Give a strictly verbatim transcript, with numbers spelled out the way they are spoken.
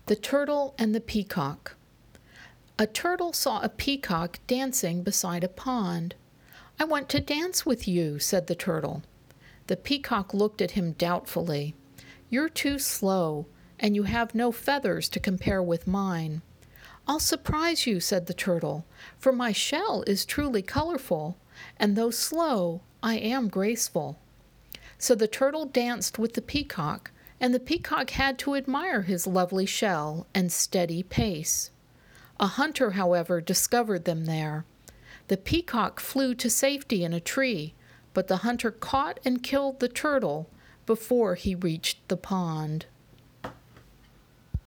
The Turtle and the Peacock. A turtle saw a peacock dancing beside a pond. "I want to dance with you," said the turtle. The peacock looked at him doubtfully. "You're too slow, and you have no feathers to compare with mine." "I'll surprise you," said the turtle, "for my shell is truly colorful, and though slow, I am graceful." So the turtle danced with the peacock, and the peacock had to admire his lovely shell and steady pace. A hunter, however, discovered them there. The peacock flew to safety in a tree, but the hunter caught and killed the turtle before he reached the pond.